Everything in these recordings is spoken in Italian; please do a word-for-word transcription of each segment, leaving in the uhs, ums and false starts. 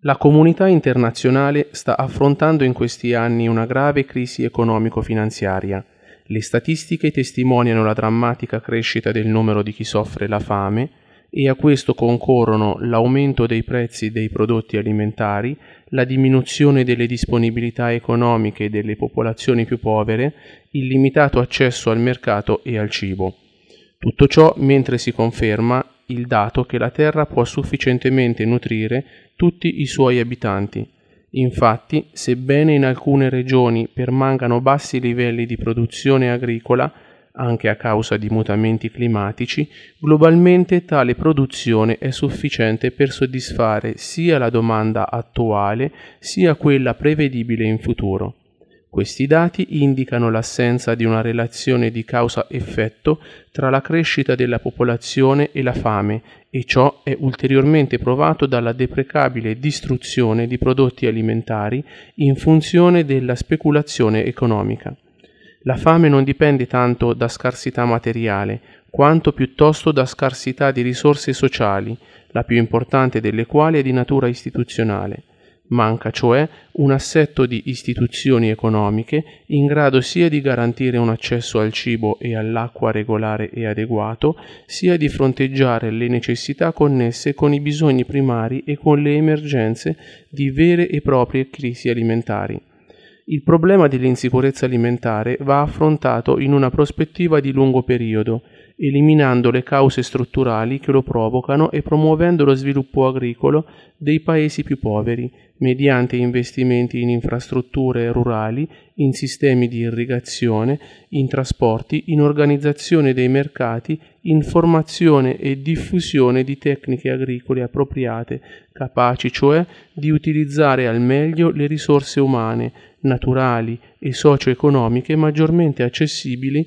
La comunità internazionale sta affrontando in questi anni una grave crisi economico-finanziaria. Le statistiche testimoniano la drammatica crescita del numero di chi soffre la fame e a questo concorrono l'aumento dei prezzi dei prodotti alimentari, la diminuzione delle disponibilità economiche delle popolazioni più povere, il limitato accesso al mercato e al cibo. Tutto ciò mentre si conferma il dato che la Terra può sufficientemente nutrire tutti i suoi abitanti. Infatti, sebbene in alcune regioni permangano bassi livelli di produzione agricola, anche a causa di mutamenti climatici, globalmente tale produzione è sufficiente per soddisfare sia la domanda attuale sia quella prevedibile in futuro. Questi dati indicano l'assenza di una relazione di causa-effetto tra la crescita della popolazione e la fame, e ciò è ulteriormente provato dalla deprecabile distruzione di prodotti alimentari in funzione della speculazione economica. La fame non dipende tanto da scarsità materiale, quanto piuttosto da scarsità di risorse sociali, la più importante delle quali è di natura istituzionale. Manca cioè un assetto di istituzioni economiche in grado sia di garantire un accesso al cibo e all'acqua regolare e adeguato, sia di fronteggiare le necessità connesse con i bisogni primari e con le emergenze di vere e proprie crisi alimentari. Il problema dell'insicurezza alimentare va affrontato in una prospettiva di lungo periodo, eliminando le cause strutturali che lo provocano e promuovendo lo sviluppo agricolo dei paesi più poveri, mediante investimenti in infrastrutture rurali, in sistemi di irrigazione, in trasporti, in organizzazione dei mercati, in formazione e diffusione di tecniche agricole appropriate, capaci cioè di utilizzare al meglio le risorse umane, naturali e socio-economiche maggiormente accessibili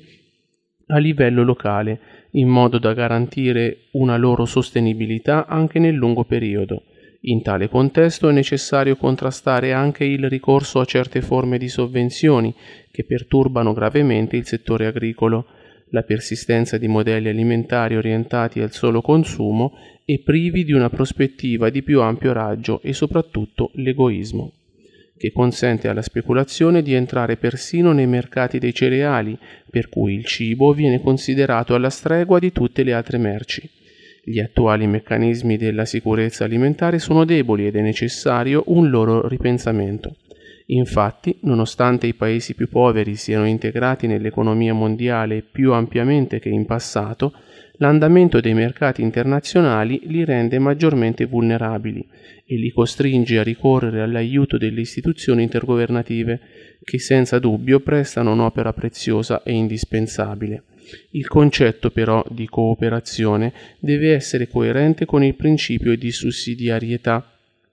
a livello locale, in modo da garantire una loro sostenibilità anche nel lungo periodo. In tale contesto è necessario contrastare anche il ricorso a certe forme di sovvenzioni che perturbano gravemente il settore agricolo, la persistenza di modelli alimentari orientati al solo consumo e privi di una prospettiva di più ampio raggio e soprattutto l'egoismo, che consente alla speculazione di entrare persino nei mercati dei cereali, per cui il cibo viene considerato alla stregua di tutte le altre merci. Gli attuali meccanismi della sicurezza alimentare sono deboli ed è necessario un loro ripensamento. Infatti, nonostante i paesi più poveri siano integrati nell'economia mondiale più ampiamente che in passato, l'andamento dei mercati internazionali li rende maggiormente vulnerabili e li costringe a ricorrere all'aiuto delle istituzioni intergovernative, che senza dubbio prestano un'opera preziosa e indispensabile. Il concetto però di cooperazione deve essere coerente con il principio di sussidiarietà.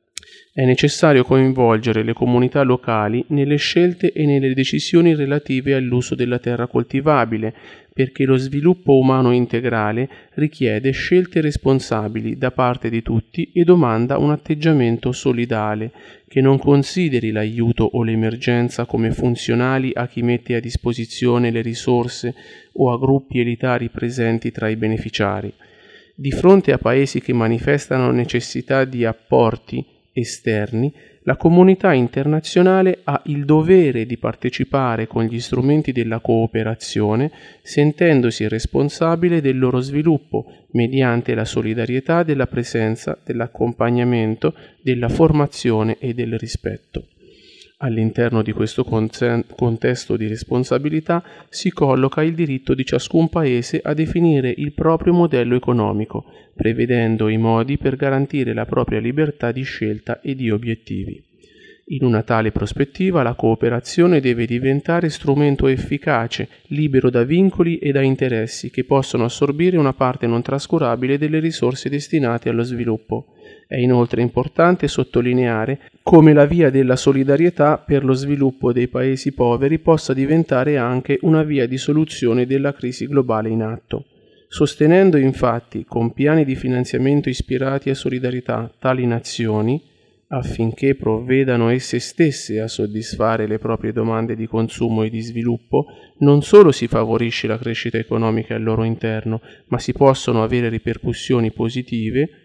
È necessario coinvolgere le comunità locali nelle scelte e nelle decisioni relative all'uso della terra coltivabile, perché lo sviluppo umano integrale richiede scelte responsabili da parte di tutti e domanda un atteggiamento solidale, che non consideri l'aiuto o l'emergenza come funzionali a chi mette a disposizione le risorse o a gruppi elitari presenti tra i beneficiari. Di fronte a paesi che manifestano necessità di apporti esterni, la comunità internazionale ha il dovere di partecipare con gli strumenti della cooperazione, sentendosi responsabile del loro sviluppo mediante la solidarietà della presenza, dell'accompagnamento, della formazione e del rispetto. All'interno di questo contesto di responsabilità si colloca il diritto di ciascun paese a definire il proprio modello economico, prevedendo i modi per garantire la propria libertà di scelta e di obiettivi. In una tale prospettiva la cooperazione deve diventare strumento efficace, libero da vincoli e da interessi che possono assorbire una parte non trascurabile delle risorse destinate allo sviluppo. È inoltre importante sottolineare come la via della solidarietà per lo sviluppo dei paesi poveri possa diventare anche una via di soluzione della crisi globale in atto. Sostenendo infatti con piani di finanziamento ispirati a solidarietà tali nazioni, affinché provvedano esse stesse a soddisfare le proprie domande di consumo e di sviluppo, non solo si favorisce la crescita economica al loro interno, ma si possono avere ripercussioni positive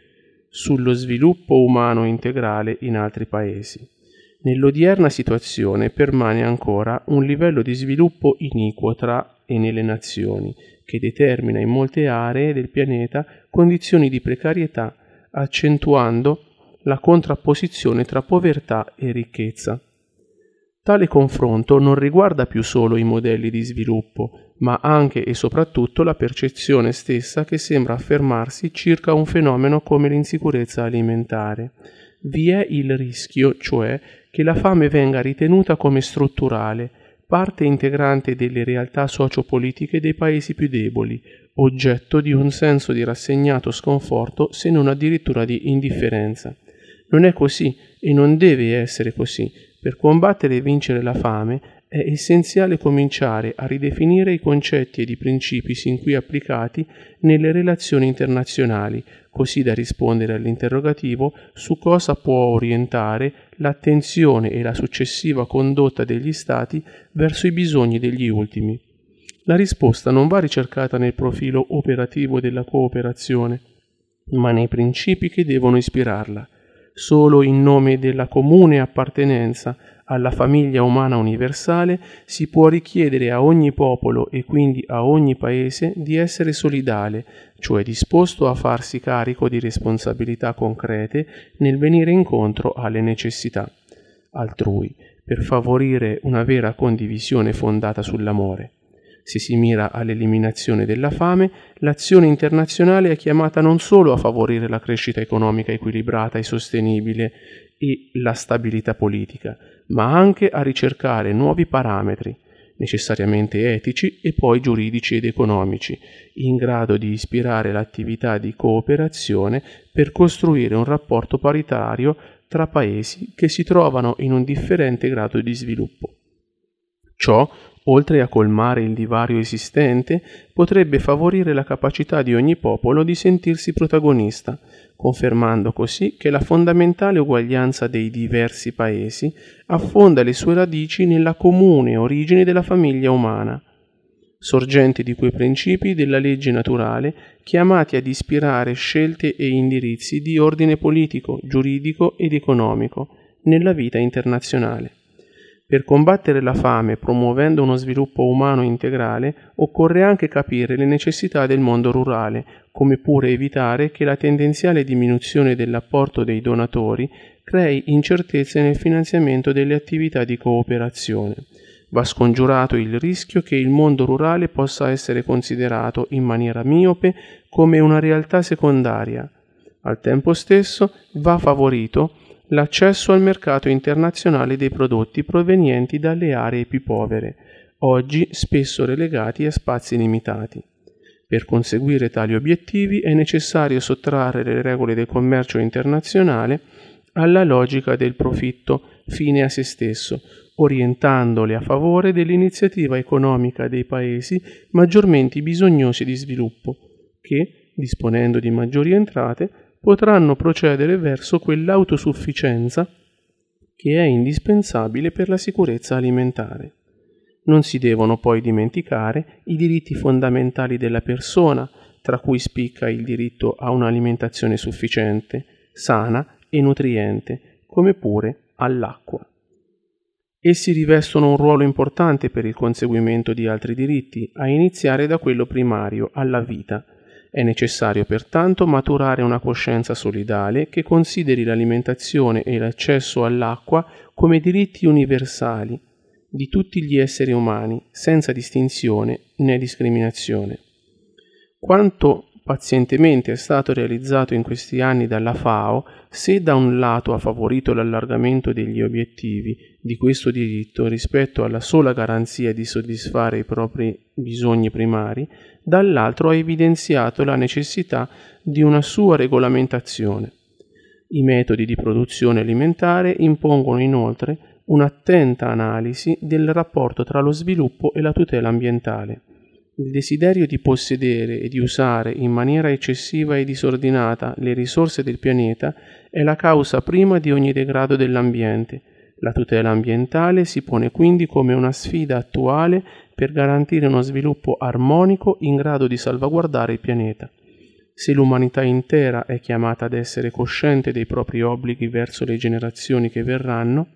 sullo sviluppo umano integrale in altri paesi. Nell'odierna situazione permane ancora un livello di sviluppo iniquo tra e nelle nazioni, che determina in molte aree del pianeta condizioni di precarietà, accentuando la contrapposizione tra povertà e ricchezza. Tale confronto non riguarda più solo i modelli di sviluppo, ma anche e soprattutto la percezione stessa che sembra affermarsi circa un fenomeno come l'insicurezza alimentare. Vi è il rischio, cioè, che la fame venga ritenuta come strutturale, parte integrante delle realtà sociopolitiche dei paesi più deboli, oggetto di un senso di rassegnato sconforto, se non addirittura di indifferenza. Non è così e non deve essere così. Per combattere e vincere la fame è essenziale cominciare a ridefinire i concetti ed i principi sin qui applicati nelle relazioni internazionali, così da rispondere all'interrogativo su cosa può orientare l'attenzione e la successiva condotta degli Stati verso i bisogni degli ultimi. La risposta non va ricercata nel profilo operativo della cooperazione, ma nei principi che devono ispirarla. Solo in nome della comune appartenenza alla famiglia umana universale si può richiedere a ogni popolo e quindi a ogni paese di essere solidale, cioè disposto a farsi carico di responsabilità concrete nel venire incontro alle necessità altrui, per favorire una vera condivisione fondata sull'amore. Se si mira all'eliminazione della fame, l'azione internazionale è chiamata non solo a favorire la crescita economica equilibrata e sostenibile e la stabilità politica, ma anche a ricercare nuovi parametri, necessariamente etici e poi giuridici ed economici, in grado di ispirare l'attività di cooperazione per costruire un rapporto paritario tra paesi che si trovano in un differente grado di sviluppo. Ciò, oltre a colmare il divario esistente, potrebbe favorire la capacità di ogni popolo di sentirsi protagonista, confermando così che la fondamentale uguaglianza dei diversi paesi affonda le sue radici nella comune origine della famiglia umana, sorgente di quei principi della legge naturale chiamati ad ispirare scelte e indirizzi di ordine politico, giuridico ed economico nella vita internazionale. Per combattere la fame promuovendo uno sviluppo umano integrale occorre anche capire le necessità del mondo rurale, come pure evitare che la tendenziale diminuzione dell'apporto dei donatori crei incertezze nel finanziamento delle attività di cooperazione. Va scongiurato il rischio che il mondo rurale possa essere considerato in maniera miope come una realtà secondaria. Al tempo stesso va favorito l'accesso al mercato internazionale dei prodotti provenienti dalle aree più povere, oggi spesso relegati a spazi limitati. Per conseguire tali obiettivi è necessario sottrarre le regole del commercio internazionale alla logica del profitto fine a se stesso, orientandole a favore dell'iniziativa economica dei paesi maggiormente bisognosi di sviluppo, che, disponendo di maggiori entrate, potranno procedere verso quell'autosufficienza che è indispensabile per la sicurezza alimentare. Non si devono poi dimenticare i diritti fondamentali della persona, tra cui spicca il diritto a un'alimentazione sufficiente, sana e nutriente, come pure all'acqua. Essi rivestono un ruolo importante per il conseguimento di altri diritti, a iniziare da quello primario, alla vita. È necessario pertanto maturare una coscienza solidale che consideri l'alimentazione e l'accesso all'acqua come diritti universali di tutti gli esseri umani, senza distinzione né discriminazione. Quanto pazientemente è stato realizzato in questi anni dalla FAO, se da un lato ha favorito l'allargamento degli obiettivi di questo diritto rispetto alla sola garanzia di soddisfare i propri bisogni primari, dall'altro ha evidenziato la necessità di una sua regolamentazione. I metodi di produzione alimentare impongono inoltre un'attenta analisi del rapporto tra lo sviluppo e la tutela ambientale. Il desiderio di possedere e di usare in maniera eccessiva e disordinata le risorse del pianeta è la causa prima di ogni degrado dell'ambiente. La tutela ambientale si pone quindi come una sfida attuale per garantire uno sviluppo armonico in grado di salvaguardare il pianeta. Se l'umanità intera è chiamata ad essere cosciente dei propri obblighi verso le generazioni che verranno,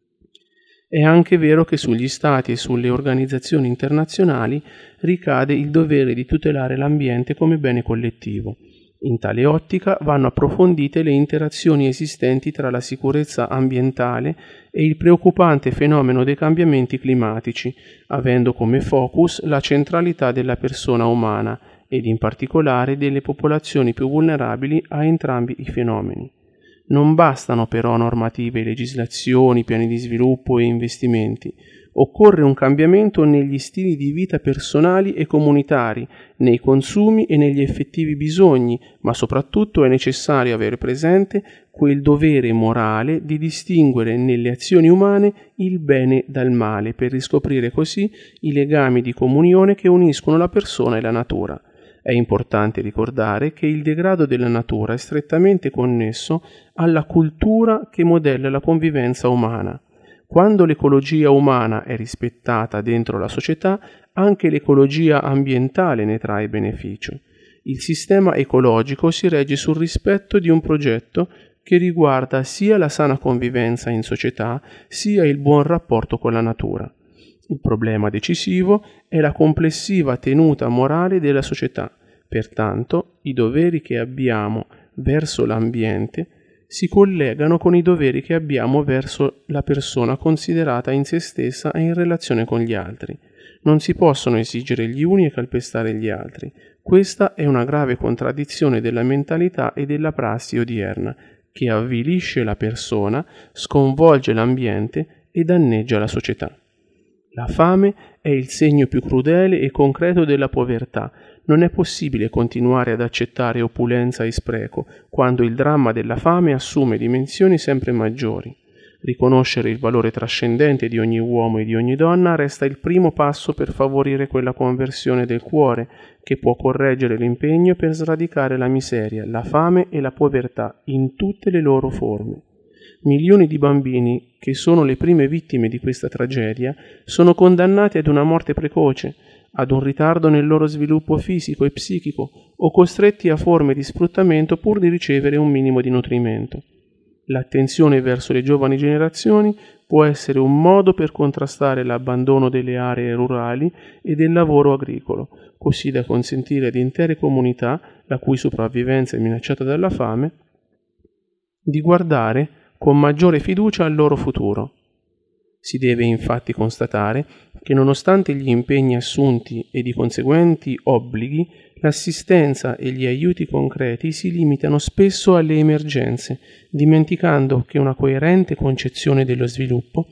è anche vero che sugli Stati e sulle organizzazioni internazionali ricade il dovere di tutelare l'ambiente come bene collettivo. In tale ottica vanno approfondite le interazioni esistenti tra la sicurezza ambientale e il preoccupante fenomeno dei cambiamenti climatici, avendo come focus la centralità della persona umana ed in particolare delle popolazioni più vulnerabili a entrambi i fenomeni. Non bastano però normative, legislazioni, piani di sviluppo e investimenti. Occorre un cambiamento negli stili di vita personali e comunitari, nei consumi e negli effettivi bisogni, ma soprattutto è necessario avere presente quel dovere morale di distinguere nelle azioni umane il bene dal male, per riscoprire così i legami di comunione che uniscono la persona e la natura. È importante ricordare che il degrado della natura è strettamente connesso alla cultura che modella la convivenza umana. Quando l'ecologia umana è rispettata dentro la società, anche l'ecologia ambientale ne trae beneficio. Il sistema ecologico si regge sul rispetto di un progetto che riguarda sia la sana convivenza in società, sia il buon rapporto con la natura. Il problema decisivo è la complessiva tenuta morale della società. Pertanto, i doveri che abbiamo verso l'ambiente si collegano con i doveri che abbiamo verso la persona considerata in se stessa e in relazione con gli altri. Non si possono esigere gli uni e calpestare gli altri. Questa è una grave contraddizione della mentalità e della prassi odierna, che avvilisce la persona, sconvolge l'ambiente e danneggia la società. La fame è il segno più crudele e concreto della povertà. Non è possibile continuare ad accettare opulenza e spreco, quando il dramma della fame assume dimensioni sempre maggiori. Riconoscere il valore trascendente di ogni uomo e di ogni donna resta il primo passo per favorire quella conversione del cuore che può correggere l'impegno per sradicare la miseria, la fame e la povertà in tutte le loro forme. Milioni di bambini, che sono le prime vittime di questa tragedia, sono condannati ad una morte precoce, ad un ritardo nel loro sviluppo fisico e psichico, o costretti a forme di sfruttamento pur di ricevere un minimo di nutrimento. L'attenzione verso le giovani generazioni può essere un modo per contrastare l'abbandono delle aree rurali e del lavoro agricolo, così da consentire ad intere comunità, la cui sopravvivenza è minacciata dalla fame, di guardare con maggiore fiducia al loro futuro. Si deve infatti constatare che nonostante gli impegni assunti ed i conseguenti obblighi, l'assistenza e gli aiuti concreti si limitano spesso alle emergenze, dimenticando che una coerente concezione dello sviluppo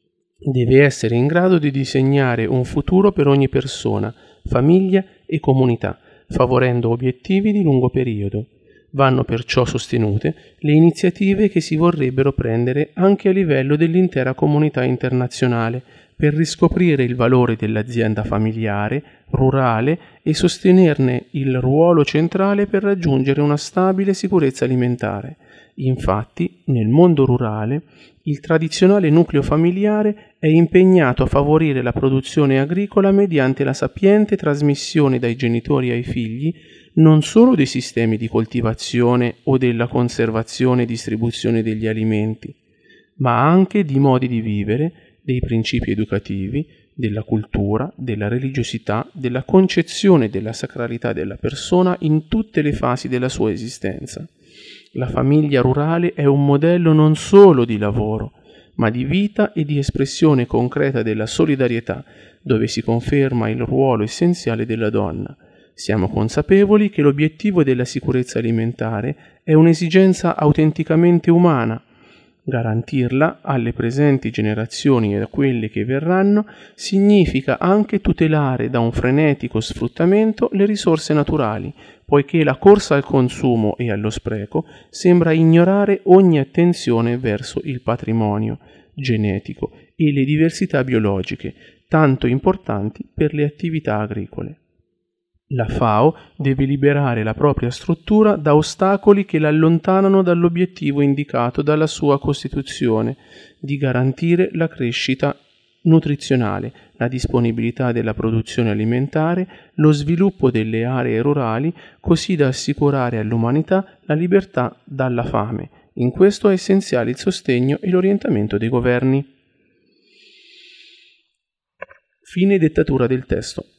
deve essere in grado di disegnare un futuro per ogni persona, famiglia e comunità, favorendo obiettivi di lungo periodo. Vanno perciò sostenute le iniziative che si vorrebbero prendere anche a livello dell'intera comunità internazionale per riscoprire il valore dell'azienda familiare, rurale e sostenerne il ruolo centrale per raggiungere una stabile sicurezza alimentare. Infatti, nel mondo rurale, il tradizionale nucleo familiare è impegnato a favorire la produzione agricola mediante la sapiente trasmissione dai genitori ai figli non solo dei sistemi di coltivazione o della conservazione e distribuzione degli alimenti, ma anche di modi di vivere, dei principi educativi, della cultura, della religiosità, della concezione della sacralità della persona in tutte le fasi della sua esistenza. La famiglia rurale è un modello non solo di lavoro, ma di vita e di espressione concreta della solidarietà, dove si conferma il ruolo essenziale della donna. Siamo consapevoli che l'obiettivo della sicurezza alimentare è un'esigenza autenticamente umana. Garantirla alle presenti generazioni e a quelle che verranno significa anche tutelare da un frenetico sfruttamento le risorse naturali, poiché la corsa al consumo e allo spreco sembra ignorare ogni attenzione verso il patrimonio genetico e le diversità biologiche, tanto importanti per le attività agricole. La FAO deve liberare la propria struttura da ostacoli che la allontanano dall'obiettivo indicato dalla sua Costituzione di garantire la crescita nutrizionale, la disponibilità della produzione alimentare, lo sviluppo delle aree rurali, così da assicurare all'umanità la libertà dalla fame. In questo è essenziale il sostegno e l'orientamento dei governi. Fine dettatura del testo.